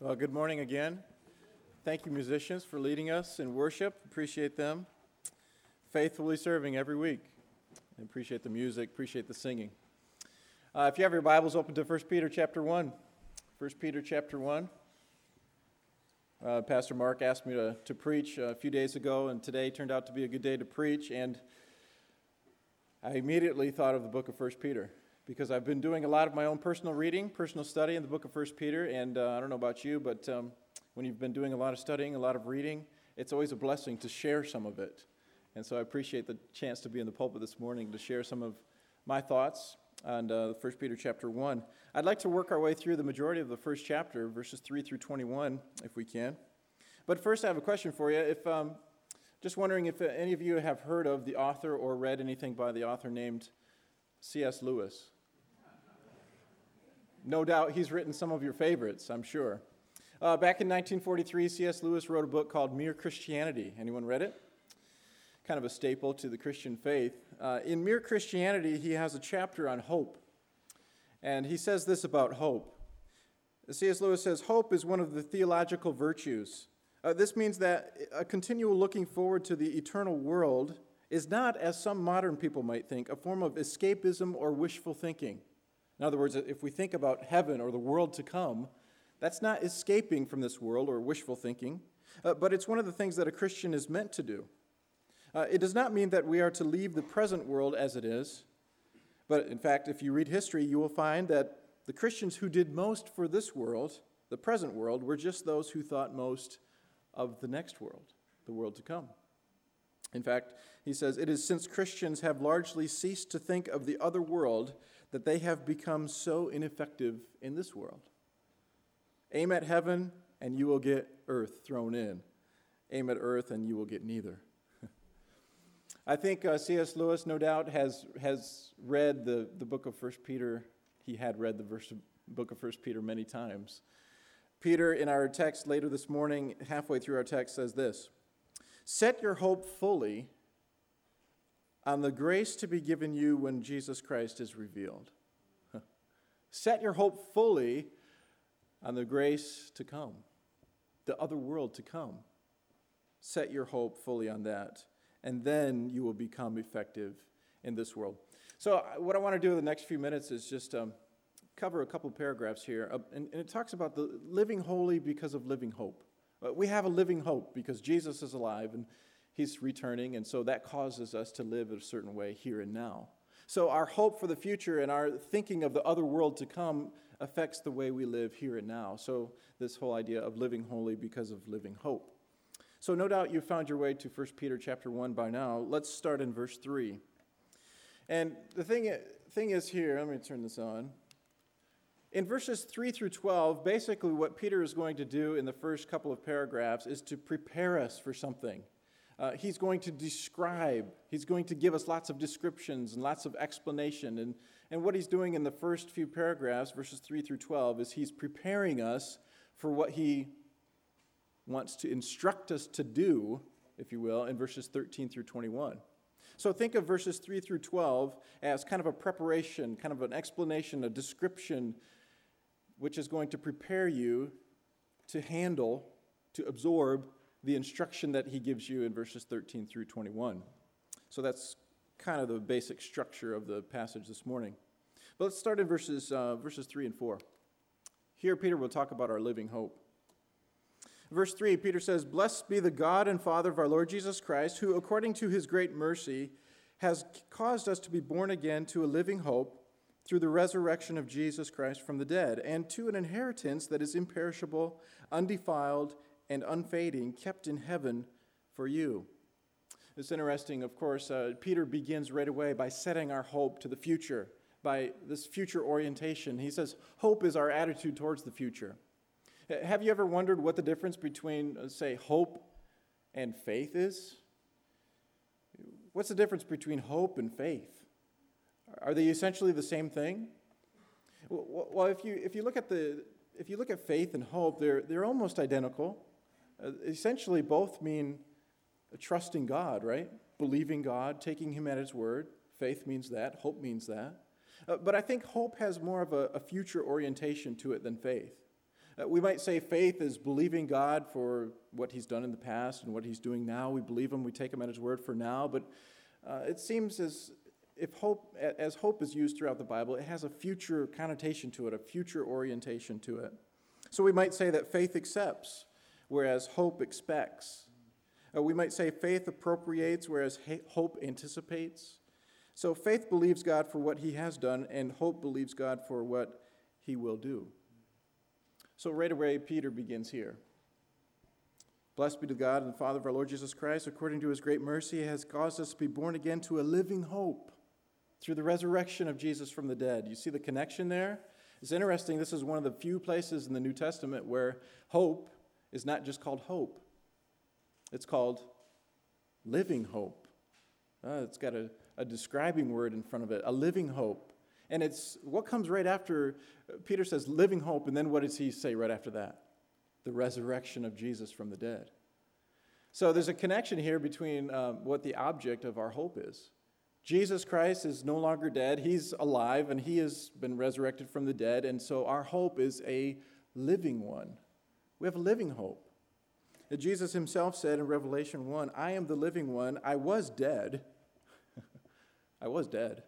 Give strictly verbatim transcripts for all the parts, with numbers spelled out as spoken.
Well, good morning again. Thank you, musicians, for leading us in worship. Appreciate them. Faithfully serving every week. I appreciate the music, appreciate the singing. Uh, if you have your Bibles open to First Peter chapter one. First Peter chapter one. Uh, Pastor Mark asked me to, to preach a few days ago, and today turned out to be a good day to preach, and I immediately thought of the book of First Peter. Because I've been doing a lot of my own personal reading, personal study in the book of First Peter, and uh, I don't know about you, but um, when you've been doing a lot of studying, a lot of reading, it's always a blessing to share some of it. And so I appreciate the chance to be in the pulpit this morning to share some of my thoughts on uh, First Peter chapter one. I'd like to work our way through the majority of the first chapter, verses three through twenty-one, if we can. But first I have a question for you. If um, just wondering if any of you have heard of the author or read anything by the author named C S Lewis. No doubt he's written some of your favorites, I'm sure. Uh, back in nineteen forty-three, C S Lewis wrote a book called Mere Christianity. Anyone read it? Kind of a staple to the Christian faith. Uh, in Mere Christianity, he has a chapter on hope. And he says this about hope. C S Lewis says, hope is one of the theological virtues. Uh, this means that a continual looking forward to the eternal world is not, as some modern people might think, a form of escapism or wishful thinking. In other words, if we think about heaven or the world to come, that's not escaping from this world or wishful thinking, uh, but it's one of the things that a Christian is meant to do. Uh, it does not mean that we are to leave the present world as it is, but in fact, if you read history, you will find that the Christians who did most for this world, the present world, were just those who thought most of the next world, the world to come. In fact, he says, it is since Christians have largely ceased to think of the other world that they have become so ineffective in this world. Aim at heaven, and you will get earth thrown in. Aim at earth, and you will get neither. I think uh, C S Lewis, no doubt, has has read the, the book of First Peter. He had read the verse, book of First Peter many times. Peter, in our text later this morning, halfway through our text, says this, set your hope fully on the grace to be given you when Jesus Christ is revealed. Set your hope fully on the grace to come, the other world to come. Set your hope fully on that, and then you will become effective in this world. So what I want to do in the next few minutes is just um, cover a couple paragraphs here, uh, and, and it talks about the living holy because of living hope. Uh, we have a living hope because Jesus is alive, and He's returning, and so that causes us to live a certain way here and now. So our hope for the future and our thinking of the other world to come affects the way we live here and now. So this whole idea of living holy because of living hope. So no doubt you found your way to First Peter chapter one by now. Let's start in verse three. And the thing, thing is here, let me turn this on. In verses three through twelve, basically what Peter is going to do in the first couple of paragraphs is to prepare us for something. Uh, he's going to describe, he's going to give us lots of descriptions and lots of explanation. And, and what he's doing in the first few paragraphs, verses three through twelve, is he's preparing us for what he wants to instruct us to do, if you will, in verses thirteen through twenty-one. So think of verses three through twelve as kind of a preparation, kind of an explanation, a description, which is going to prepare you to handle, to absorb the instruction that he gives you in verses thirteen through twenty-one. So that's kind of the basic structure of the passage this morning. But let's start in verses, uh, verses three and four. Here Peter will talk about our living hope. Verse three, Peter says, blessed be the God and Father of our Lord Jesus Christ, who according to his great mercy has caused us to be born again to a living hope through the resurrection of Jesus Christ from the dead, and to an inheritance that is imperishable, undefiled, and unfading, kept in heaven for you. It's interesting, of course, uh, Peter begins right away by setting our hope to the future, by this future orientation. He says, hope is our attitude towards the future. Have you ever wondered what the difference between, uh, say, hope and faith is? What's the difference between hope and faith? Are they essentially the same thing? Well, if you if you look at the if you look at faith and hope, they're they're almost identical. Uh, essentially, both mean trusting God, right? Believing God, taking Him at His word. Faith means that. Hope means that. Uh, but I think hope has more of a, a future orientation to it than faith. Uh, we might say faith is believing God for what he's done in the past and what he's doing now. We believe him, we take him at his word for now, but uh, it seems as if hope, as hope is used throughout the Bible, it has a future connotation to it, a future orientation to it. So we might say that faith accepts, whereas hope expects. Uh, we might say faith appropriates, whereas ha- hope anticipates. So faith believes God for what he has done, and hope believes God for what he will do. So right away, Peter begins here. Blessed be to God and the Father of our Lord Jesus Christ, according to his great mercy, he has caused us to be born again to a living hope through the resurrection of Jesus from the dead. You see the connection there? It's interesting. This is one of the few places in the New Testament where hope is not just called hope. It's called living hope. Uh, it's got a, a describing word in front of it, a living hope. And it's what comes right after Peter says living hope, and then what does he say right after that? The resurrection of Jesus from the dead. So there's a connection here between um, what the object of our hope is. Jesus Christ is no longer dead. He's alive, and he has been resurrected from the dead, and so our hope is a living one. We have a living hope. And Jesus himself said in Revelation one, I am the living one. I was dead. I was dead.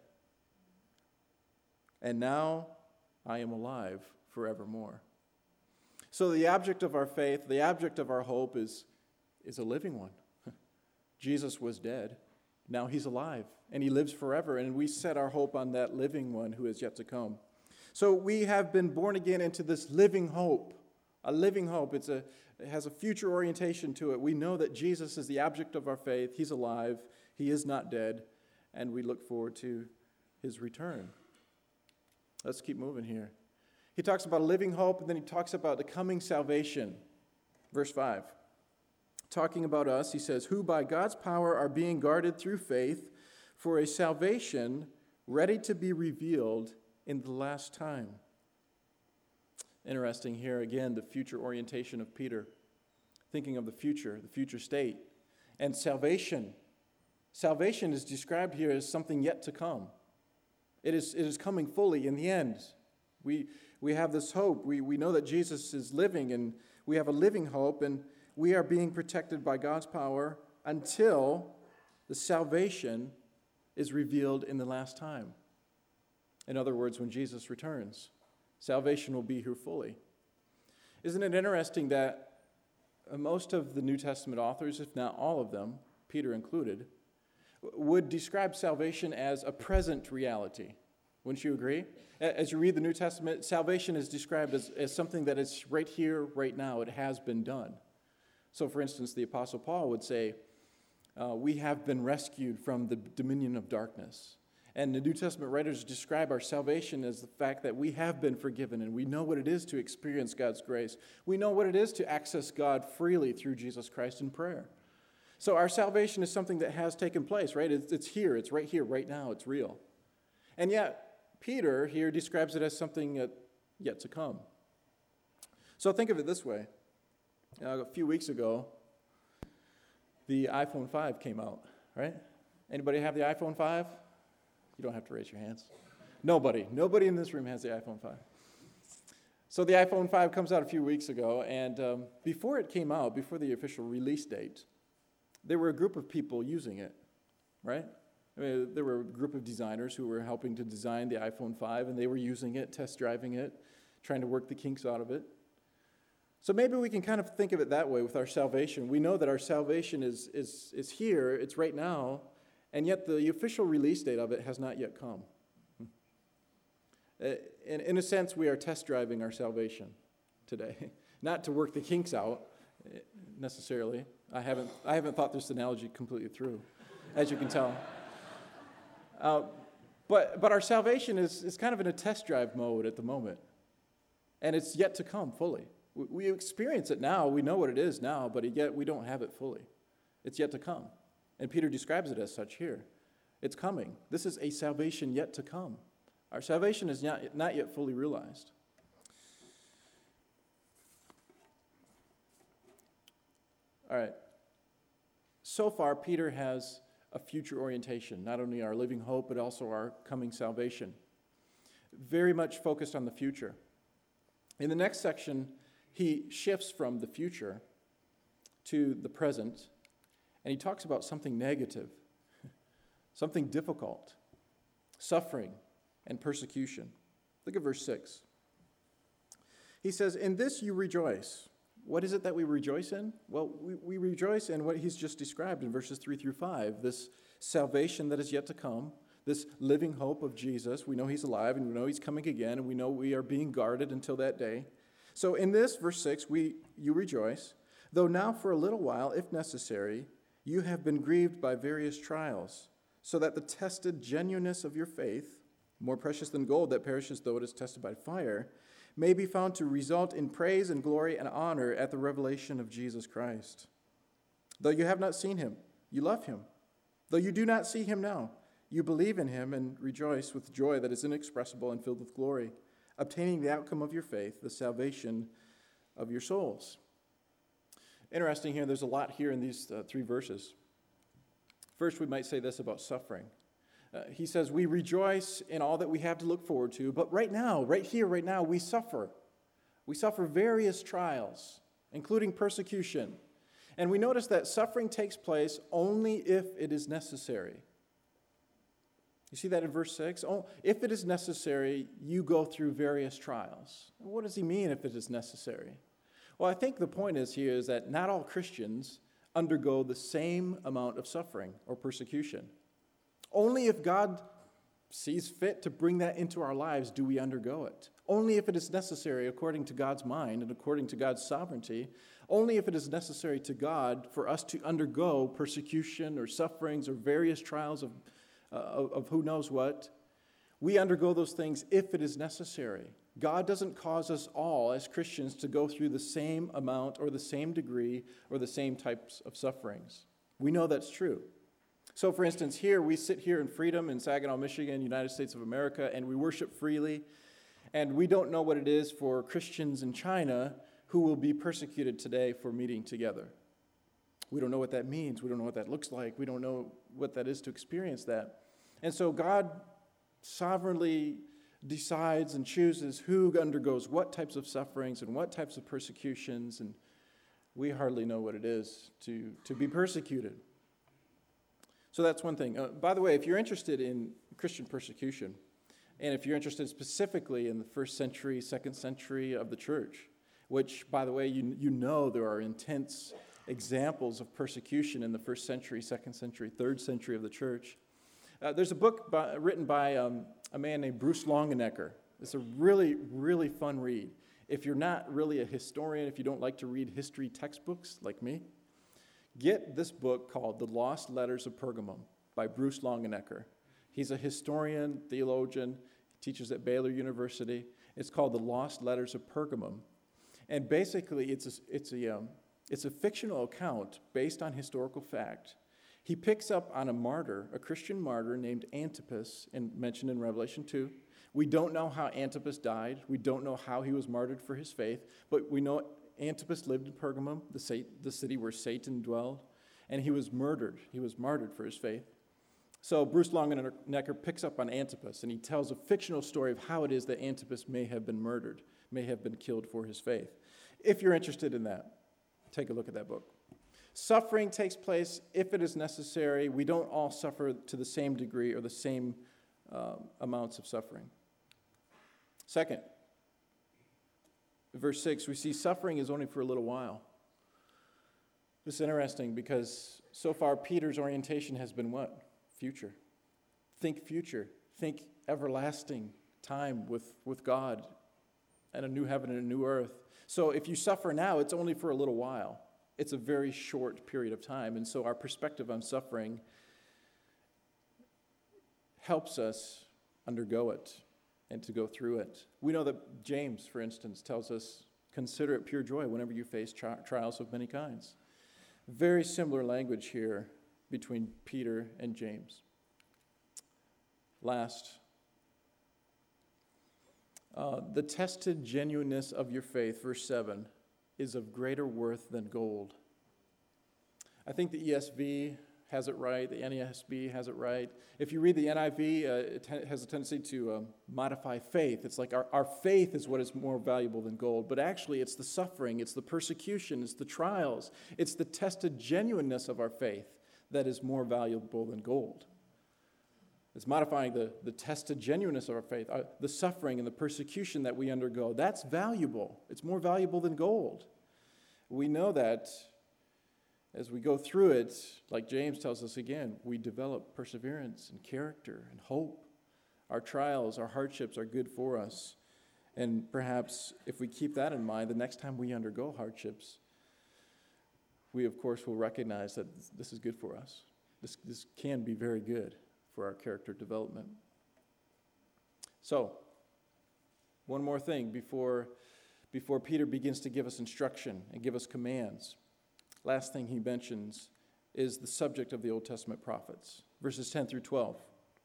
And now I am alive forevermore. So the object of our faith, the object of our hope is, is a living one. Jesus was dead. Now he's alive, and he lives forever, and we set our hope on that living one who is yet to come. So we have been born again into this living hope, a living hope. It's a, it has a future orientation to it. We know that Jesus is the object of our faith. He's alive. He is not dead, and we look forward to his return. Let's keep moving here. He talks about a living hope, and then he talks about the coming salvation. Verse five. Talking about us, he says, who by God's power are being guarded through faith for a salvation ready to be revealed in the last time. Interesting here again, the future orientation of Peter, thinking of the future, the future state. And salvation. Salvation is described here as something yet to come. It is, it is coming fully in the end. We, we have this hope. We, we know that Jesus is living, and we have a living hope, and we are being protected by God's power until the salvation is revealed in the last time. In other words, when Jesus returns, salvation will be here fully. Isn't it interesting that most of the New Testament authors, if not all of them, Peter included, would describe salvation as a present reality? Wouldn't you agree? As you read the New Testament, salvation is described as, as something that is right here, right now. It has been done. So, for instance, the Apostle Paul would say, uh, we have been rescued from the dominion of darkness. And the New Testament writers describe our salvation as the fact that we have been forgiven, and we know what it is to experience God's grace. We know what it is to access God freely through Jesus Christ in prayer. So our salvation is something that has taken place, right? It's, it's here. It's right here, right now. It's real. And yet, Peter here describes it as something yet, yet to come. So think of it this way. Uh, a few weeks ago, the iPhone five came out, right? Anybody have the iPhone five? You don't have to raise your hands. Nobody. Nobody in this room has the iPhone five. So the iPhone five comes out a few weeks ago, and um, before it came out, before the official release date, there were a group of people using it, right? I mean, there were a group of designers who were helping to design the iPhone five, and they were using it, test driving it, trying to work the kinks out of it. So maybe we can kind of think of it that way with our salvation. We know that our salvation is, is, is here, it's right now, and yet the official release date of it has not yet come. In, in a sense, we are test driving our salvation today. Not to work the kinks out, necessarily. I haven't, I haven't thought this analogy completely through, as you can tell. Uh, but, but our salvation is, is kind of in a test drive mode at the moment, and it's yet to come fully. We experience it now, we know what it is now, but yet we don't have it fully. It's yet to come. And Peter describes it as such here. It's coming. This is a salvation yet to come. Our salvation is not, not yet fully realized. All right. So far, Peter has a future orientation, not only our living hope, but also our coming salvation. Very much focused on the future. In the next section, he shifts from the future to the present, and he talks about something negative, something difficult, suffering and persecution. Look at verse six. He says, "In this you rejoice." What is it that we rejoice in? Well, we, we rejoice in what he's just described in verses three through five, this salvation that is yet to come, this living hope of Jesus. We know he's alive, and we know he's coming again, and we know we are being guarded until that day. So in this, verse six, we you rejoice, though now for a little while, if necessary, you have been grieved by various trials, so that the tested genuineness of your faith, more precious than gold that perishes though it is tested by fire, may be found to result in praise and glory and honor at the revelation of Jesus Christ. Though you have not seen him, you love him. Though you do not see him now, you believe in him and rejoice with joy that is inexpressible and filled with glory, obtaining the outcome of your faith, the salvation of your souls. Interesting here, there's a lot here in these uh, three verses. First, we might say this about suffering. Uh, he says, we rejoice in all that we have to look forward to, but right now, right here, right now, we suffer. We suffer various trials, including persecution. And we notice that suffering takes place only if it is necessary. You see that in verse six? Oh, if it is necessary, you go through various trials. What does he mean if it is necessary? Well, I think the point is here is that not all Christians undergo the same amount of suffering or persecution. Only if God sees fit to bring that into our lives do we undergo it. Only if it is necessary according to God's mind and according to God's sovereignty. Only if it is necessary to God for us to undergo persecution or sufferings or various trials of, uh, of, of who knows what. We undergo those things if it is necessary. God doesn't cause us all as Christians to go through the same amount or the same degree or the same types of sufferings. We know that's true. So, for instance, here we sit here in freedom in Saginaw, Michigan, United States of America, and we worship freely. And we don't know what it is for Christians in China who will be persecuted today for meeting together. We don't know what that means. We don't know what that looks like. We don't know what that is to experience that. And so God sovereignly decides and chooses who undergoes what types of sufferings and what types of persecutions, and we hardly know what it is to, to be persecuted. So that's one thing. Uh, by the way, if you're interested in Christian persecution, and if you're interested specifically in the first century, second century of the church, which, by the way, you, you know there are intense examples of persecution in the first century, second century, third century of the church. Uh, there's a book by, written by um, a man named Bruce Longenecker. It's a really, really fun read. If you're not really a historian, if you don't like to read history textbooks like me, get this book called The Lost Letters of Pergamum by Bruce Longenecker. He's a historian, theologian, teaches at Baylor University. It's called The Lost Letters of Pergamum. And basically, it's a, it's a, um, it's a fictional account based on historical fact. He picks up on a martyr, a Christian martyr named Antipas, and mentioned in Revelation two. We don't know how Antipas died. We don't know how he was martyred for his faith, but we know Antipas lived in Pergamum, the, sat- the city where Satan dwelled, and he was murdered. He was martyred for his faith. So Bruce Longenecker picks up on Antipas, and he tells a fictional story of how it is that Antipas may have been murdered, may have been killed for his faith. If you're interested in that, take a look at that book. Suffering takes place if it is necessary. We don't all suffer to the same degree or the same uh, amounts of suffering. Second, verse six, we see suffering is only for a little while. This is interesting because so far Peter's orientation has been what? Future. Think future. Think everlasting time with, with God and a new heaven and a new earth. So if you suffer now, it's only for a little while. It's a very short period of time. And so our perspective on suffering helps us undergo it and to go through it. We know that James, for instance, tells us, consider it pure joy whenever you face tri- trials of many kinds. Very similar language here between Peter and James. Last, uh, the tested genuineness of your faith, verse seven, is of greater worth than gold. I think the E S V has it right. The N A S B has it right. If you read the N I V, uh, it te- has a tendency to um, modify faith. It's like our, our faith is what is more valuable than gold. But actually, it's the suffering, it's the persecution, it's the trials, it's the tested genuineness of our faith that is more valuable than gold. It's modifying the, the tested genuineness of our faith, uh, the suffering and the persecution that we undergo. That's valuable. It's more valuable than gold. We know that as we go through it, like James tells us again, we develop perseverance and character and hope. Our trials, our hardships are good for us. And perhaps if we keep that in mind, the next time we undergo hardships, we, of course, will recognize that this is good for us. This, this can be very good for our character development. So, one more thing before, before Peter begins to give us instruction and give us commands. Last thing he mentions is the subject of the Old Testament prophets, verses ten through twelve.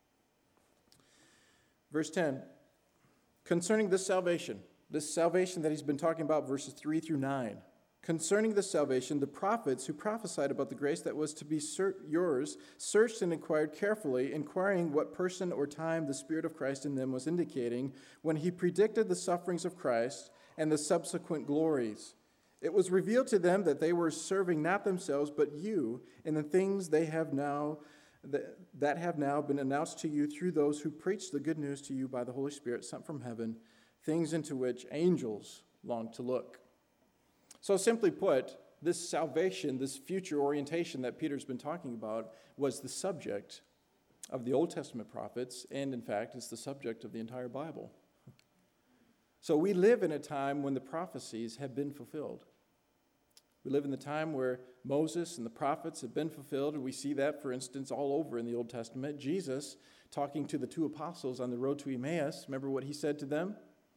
Verse ten, concerning this salvation, this salvation that he's been talking about, verses three through nine, concerning this salvation, the prophets who prophesied about the grace that was to be ser- yours searched and inquired carefully, inquiring what person or time the Spirit of Christ in them was indicating when he predicted the sufferings of Christ and the subsequent glories. It was revealed to them that they were serving not themselves but you in the things they have now that, that have now been announced to you through those who preach the good news to you by the Holy Spirit sent from heaven, things into which angels long to look. So simply put, this salvation, this future orientation that Peter's been talking about was the subject of the Old Testament prophets, and in fact, it's the subject of the entire Bible. So we live in a time when the prophecies have been fulfilled. We live in the time where Moses and the prophets have been fulfilled, and we see that, for instance, all over in the Old Testament. Jesus, talking to the two apostles on the road to Emmaus, remember what he said to them?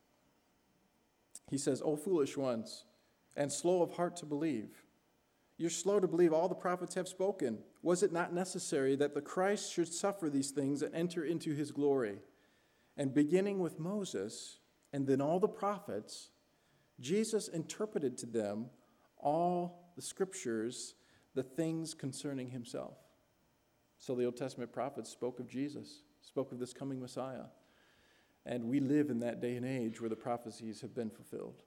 He says, "O foolish ones, and slow of heart to believe. You're slow to believe all the prophets have spoken. Was it not necessary that the Christ should suffer these things and enter into his glory?" And beginning with Moses and then all the prophets, Jesus interpreted to them all the scriptures, the things concerning himself. So the Old Testament prophets spoke of Jesus, spoke of this coming Messiah. And we live in that day and age where the prophecies have been fulfilled.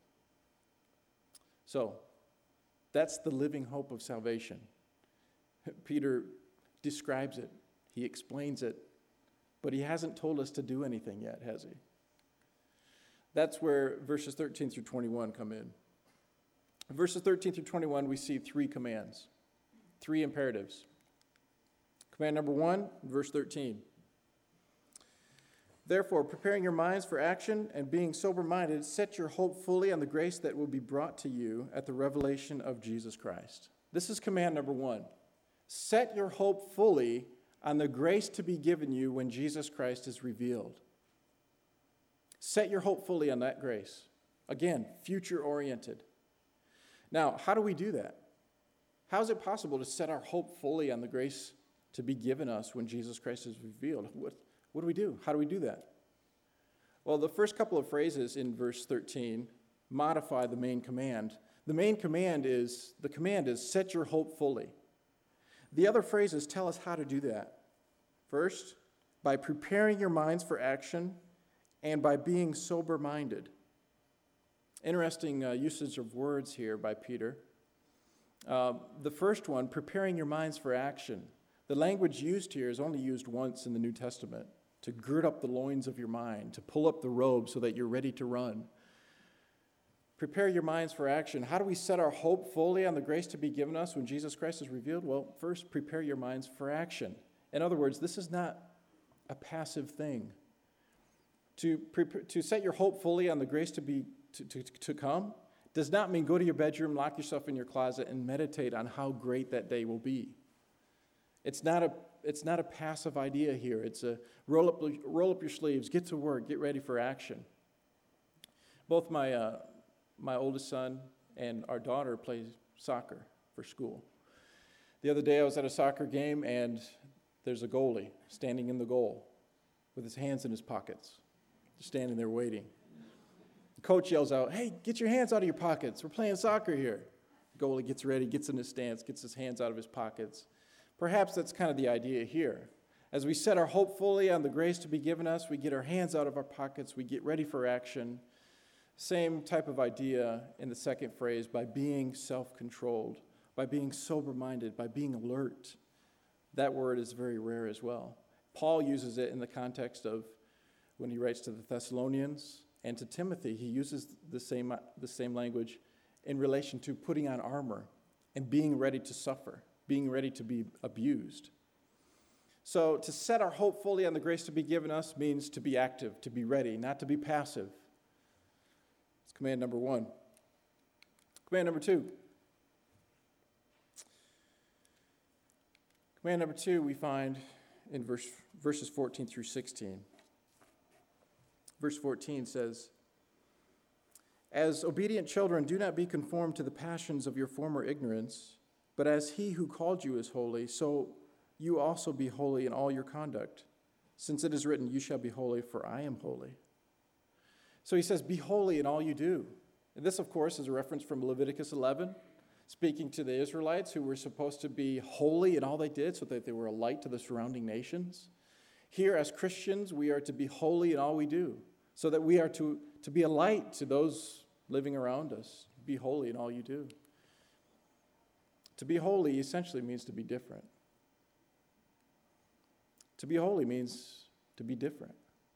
So, that's the living hope of salvation. Peter describes it. He explains it. But he hasn't told us to do anything yet, has he? That's where verses thirteen through twenty-one come in. In verses thirteen through twenty-one, we see three commands, three imperatives. Command number one, verse thirteen. Therefore, preparing your minds for action and being sober-minded, set your hope fully on the grace that will be brought to you at the revelation of Jesus Christ. This is command number one. Set your hope fully on the grace to be given you when Jesus Christ is revealed. Set your hope fully on that grace. Again, future-oriented. Now, how do we do that? How is it possible to set our hope fully on the grace to be given us when Jesus Christ is revealed? What, what do we do? How do we do that? Well, the first couple of phrases in verse thirteen modify the main command. The main command is, the command is, set your hope fully. The other phrases tell us how to do that. First, by preparing your minds for action and by being sober-minded. Interesting uh, usage of words here by Peter. Uh, the first one, preparing your minds for action. The language used here is only used once in the New Testament, to gird up the loins of your mind, to pull up the robe so that you're ready to run. Prepare your minds for action. How do we set our hope fully on the grace to be given us when Jesus Christ is revealed? Well, first, prepare your minds for action. In other words, this is not a passive thing. To, prepare, to set your hope fully on the grace to be to, to, to come does not mean go to your bedroom, lock yourself in your closet, and meditate on how great that day will be. It's not a it's not a passive idea here. It's a roll up roll up your sleeves, get to work, get ready for action. Both my uh, my oldest son and our daughter play soccer for school. The other day I was at a soccer game and there's a goalie standing in the goal with his hands in his pockets, just standing there waiting. The coach yells out, "Hey, get your hands out of your pockets. We're playing soccer here." The goalie gets ready, gets in his stance, gets his hands out of his pockets, Perhaps that's kind of the idea here. As we set our hope fully on the grace to be given us, we get our hands out of our pockets, we get ready for action. Same type of idea in the second phrase, by being self-controlled, by being sober-minded, by being alert. That word is very rare as well. Paul uses it in the context of when he writes to the Thessalonians and to Timothy. He uses the same, the same language in relation to putting on armor and being ready to suffer, being ready to be abused. So to set our hope fully on the grace to be given us means to be active, to be ready, not to be passive. It's command number one. Command number two. Command number two we find in verse, verses fourteen through sixteen. Verse fourteen says, "As obedient children, do not be conformed to the passions of your former ignorance, but as he who called you is holy, so you also be holy in all your conduct. Since it is written, you shall be holy, for I am holy." So he says, be holy in all you do. And this, of course, is a reference from Leviticus eleven, speaking to the Israelites who were supposed to be holy in all they did so that they were a light to the surrounding nations. Here, as Christians, we are to be holy in all we do, so that we are to, to be a light to those living around us. Be holy in all you do. To be holy essentially means to be different. To be holy means to be different.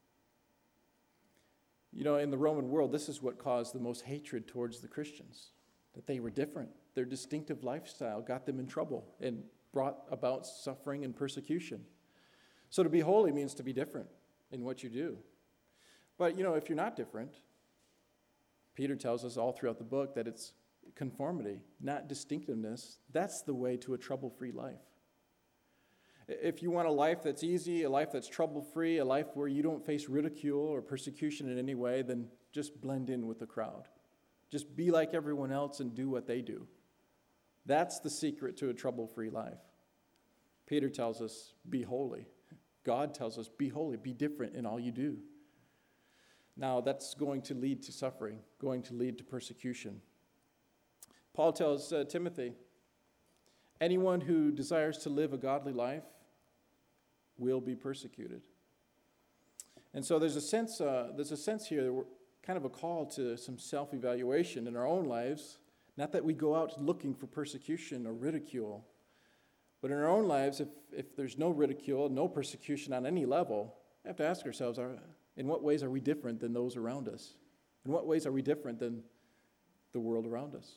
You know, in the Roman world, this is what caused the most hatred towards the Christians, that they were different. Their distinctive lifestyle got them in trouble and brought about suffering and persecution. So to be holy means to be different in what you do. But, you know, if you're not different, Peter tells us all throughout the book that it's conformity, not distinctiveness. That's the way to a trouble-free life. If you want a life that's easy, a life that's trouble-free, a life where you don't face ridicule or persecution in any way, then just blend in with the crowd. Just be like everyone else and do what they do. That's the secret to a trouble-free life. Peter tells us, be holy. God tells us, be holy, be different in all you do. Now, that's going to lead to suffering, going to lead to persecution. Paul tells uh, Timothy, anyone who desires to live a godly life will be persecuted. And so there's a sense, uh, there's a sense here, we're kind of a call to some self-evaluation in our own lives. Not that we go out looking for persecution or ridicule, but in our own lives, if, if there's no ridicule, no persecution on any level, we have to ask ourselves, are, in what ways are we different than those around us? In what ways are we different than the world around us?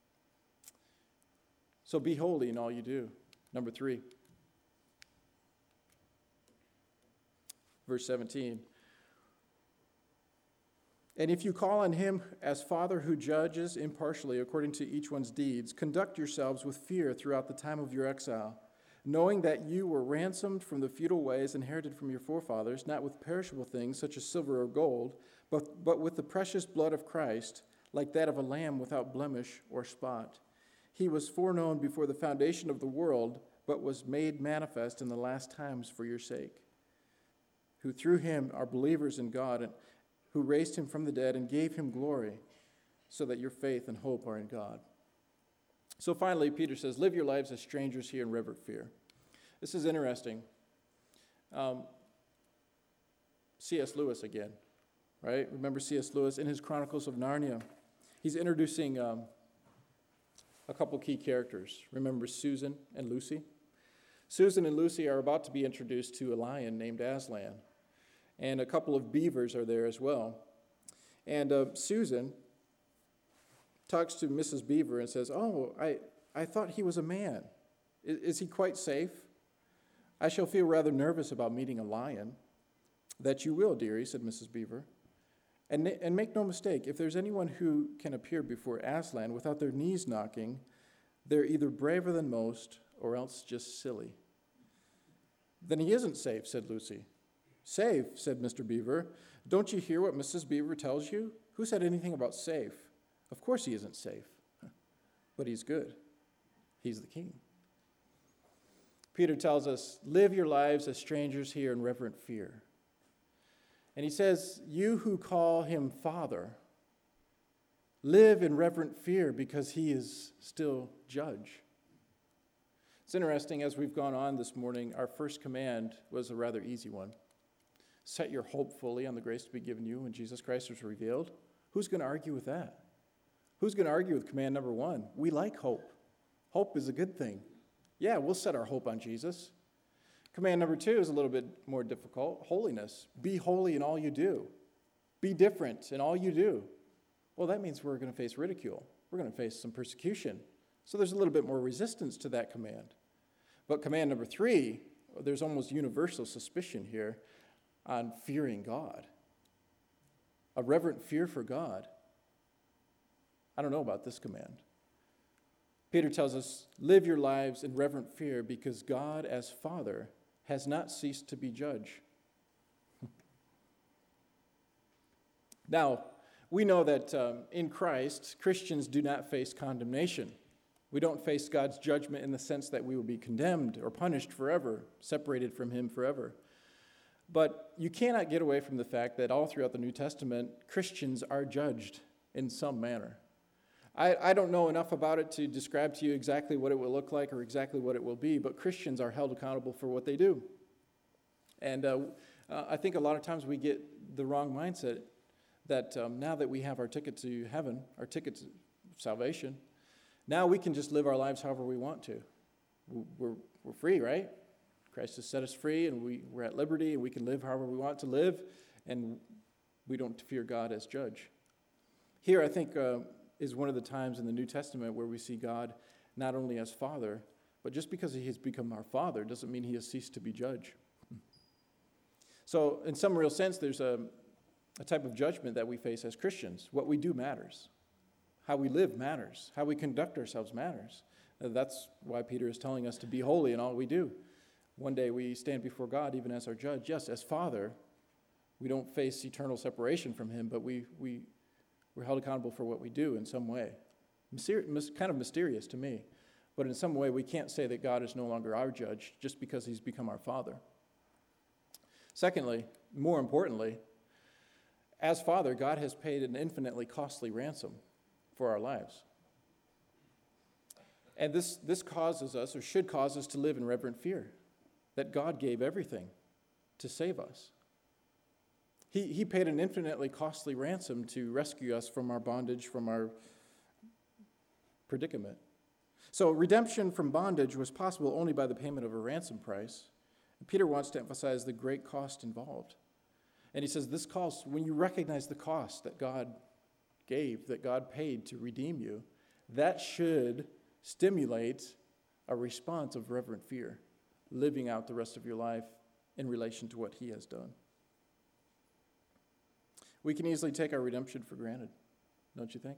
So be holy in all you do. Number three. Verse seventeen. And if you call on him as Father who judges impartially according to each one's deeds, conduct yourselves with fear throughout the time of your exile, knowing that you were ransomed from the futile ways inherited from your forefathers, not with perishable things such as silver or gold, but, but with the precious blood of Christ, like that of a lamb without blemish or spot. He was foreknown before the foundation of the world, but was made manifest in the last times for your sake, who through him are believers in God, and who raised him from the dead and gave him glory, so that your faith and hope are in God. So finally, Peter says, live your lives as strangers here in reverent fear. This is interesting. Um, C S Lewis again, right? Remember C S Lewis in his Chronicles of Narnia? He's introducing um, a couple key characters. Remember Susan and Lucy? Susan and Lucy are about to be introduced to a lion named Aslan. And a couple of beavers are there as well. And uh, Susan talks to Missus Beaver and says, oh, I, I thought he was a man. Is, is he quite safe? I shall feel rather nervous about meeting a lion. That you will, dearie, said Missus Beaver. And, and make no mistake, if there's anyone who can appear before Aslan without their knees knocking, they're either braver than most or else just silly. Then he isn't safe, said Lucy. Safe, said Mister Beaver. Don't you hear what Missus Beaver tells you? Who said anything about safe? Of course he isn't safe, but he's good. He's the king. Peter tells us, live your lives as strangers here in reverent fear. And he says, you who call him Father, live in reverent fear because he is still judge. It's interesting, as we've gone on this morning, our first command was a rather easy one. Set your hope fully on the grace to be given you when Jesus Christ was revealed. Who's going to argue with that? Who's going to argue with command number one? We like hope. Hope is a good thing. Yeah, we'll set our hope on Jesus. Command number two is a little bit more difficult. Holiness. Be holy in all you do. Be different in all you do. Well, that means we're going to face ridicule. We're going to face some persecution. So there's a little bit more resistance to that command. But command number three, there's almost universal suspicion here on fearing God. A reverent fear for God. I don't know about this command. Peter tells us, live your lives in reverent fear because God as Father has not ceased to be judge. Now, we know that um, in Christ, Christians do not face condemnation. We don't face God's judgment in the sense that we will be condemned or punished forever, separated from Him forever. But you cannot get away from the fact that all throughout the New Testament, Christians are judged in some manner. I, I don't know enough about it to describe to you exactly what it will look like or exactly what it will be, but Christians are held accountable for what they do. And uh, uh, I think a lot of times we get the wrong mindset that um, now that we have our ticket to heaven, our ticket to salvation, now we can just live our lives however we want to. We're, we're free, right? Christ has set us free, and we, we're at liberty, and we can live however we want to live, and we don't fear God as judge. Here, I think, uh, is one of the times in the New Testament where we see God not only as Father, but just because He has become our Father doesn't mean He has ceased to be judge. So, in some real sense, there's a, a type of judgment that we face as Christians. What we do matters. How we live matters. How we conduct ourselves matters. Uh, that's why Peter is telling us to be holy in all we do. One day we stand before God even as our judge. Yes, as Father, we don't face eternal separation from Him, but we, we, we're held accountable for what we do in some way. Myster- kind of mysterious to me, but in some way we can't say that God is no longer our judge just because He's become our Father. Secondly, more importantly, as Father, God has paid an infinitely costly ransom for our lives. And this, this causes us, or should cause us, to live in reverent fear. That God gave everything to save us. He, he paid an infinitely costly ransom to rescue us from our bondage, from our predicament. So redemption from bondage was possible only by the payment of a ransom price. And Peter wants to emphasize the great cost involved. And he says this cost, when you recognize the cost that God gave, that God paid to redeem you, that should stimulate a response of reverent fear, living out the rest of your life in relation to what He has done. We can easily take our redemption for granted, don't you think?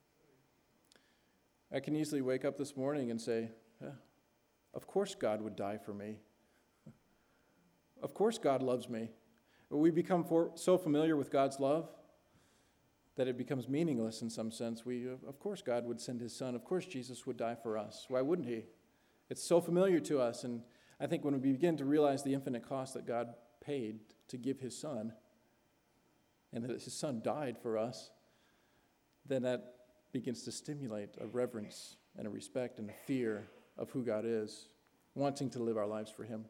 I can easily wake up this morning and say, yeah, of course God would die for me. Of course God loves me. But we become for, so familiar with God's love that it becomes meaningless in some sense. We, of course God would send His Son. Of course Jesus would die for us. Why wouldn't He? It's so familiar to us, and I think when we begin to realize the infinite cost that God paid to give His Son, and that His Son died for us, then that begins to stimulate a reverence and a respect and a fear of who God is, wanting to live our lives for Him.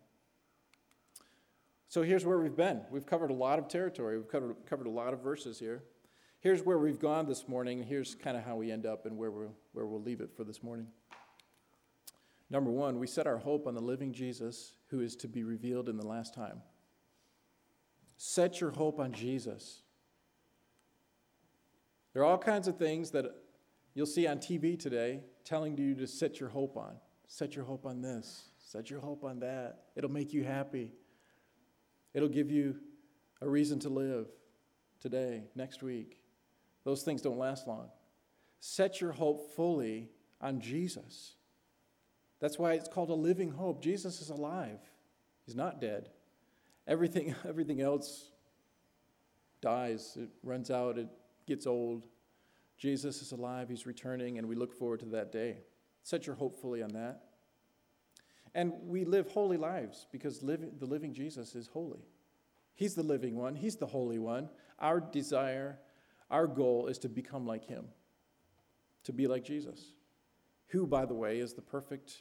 So here's where we've been. We've covered a lot of territory. We've covered, covered a lot of verses here. Here's where we've gone this morning, and here's kind of how we end up and where we'll, where we'll leave it for this morning. Number one, we set our hope on the living Jesus who is to be revealed in the last time. Set your hope on Jesus. There are all kinds of things that you'll see on T V today telling you to set your hope on. Set your hope on this. Set your hope on that. It'll make you happy. It'll give you a reason to live today, next week. Those things don't last long. Set your hope fully on Jesus. That's why it's called a living hope. Jesus is alive. He's not dead. Everything, everything else dies. It runs out. It gets old. Jesus is alive. He's returning, and we look forward to that day. Set your hope fully on that. And we live holy lives because living, the living Jesus is holy. He's the living one. He's the holy one. Our desire, our goal is to become like Him, to be like Jesus, who, by the way, is the perfect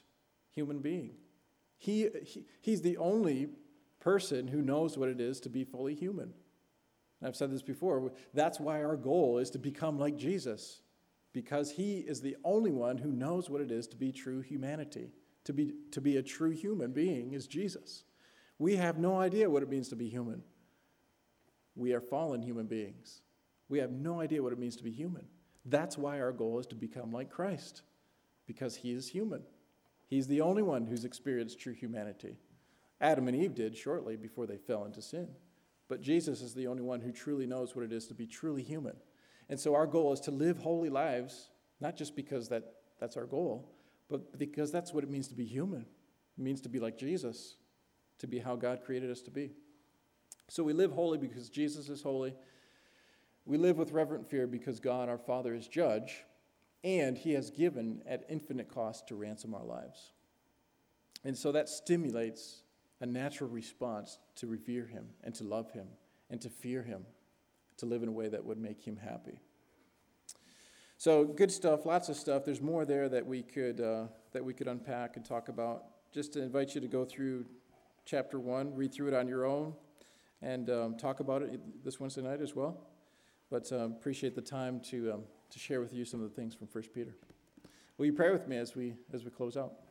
human being. He, he He's the only person who knows what it is to be fully human. I've said this before. That's why our goal is to become like Jesus, because he is the only one who knows what it is to be true humanity. To be, to be a true human being is Jesus. We have no idea what it means to be human. We are fallen human beings. We have no idea what it means to be human. That's why our goal is to become like Christ, because he is human. He's the only one who's experienced true humanity. Adam and Eve did shortly before they fell into sin. But Jesus is the only one who truly knows what it is to be truly human. And so our goal is to live holy lives, not just because that, that's our goal, but because that's what it means to be human. It means to be like Jesus, to be how God created us to be. So we live holy because Jesus is holy. We live with reverent fear because God, our Father, is judge, and he has given at infinite cost to ransom our lives. And so that stimulates a natural response to revere him and to love him and to fear him, to live in a way that would make him happy. So good stuff, lots of stuff. There's more there that we could uh, that we could unpack and talk about. Just to invite you to go through chapter one, read through it on your own, and um, talk about it this Wednesday night as well. But um, appreciate the time to um, to share with you some of the things from First Peter. Will you pray with me as we as we close out?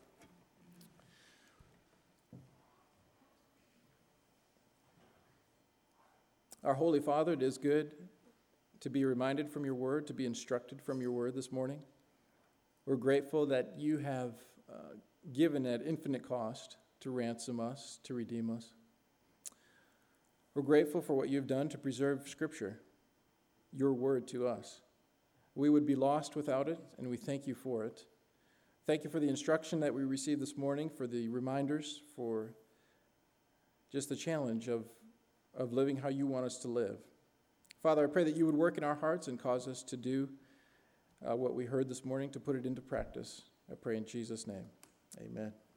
Our Holy Father, it is good to be reminded from your word, to be instructed from your word this morning. We're grateful that you have uh, given at infinite cost to ransom us, to redeem us. We're grateful for what you've done to preserve Scripture, your word to us. We would be lost without it, and we thank you for it. Thank you for the instruction that we received this morning, for the reminders, for just the challenge of of living how you want us to live. Father, I pray that you would work in our hearts and cause us to do uh, what we heard this morning, to put it into practice. I pray in Jesus' name. Amen.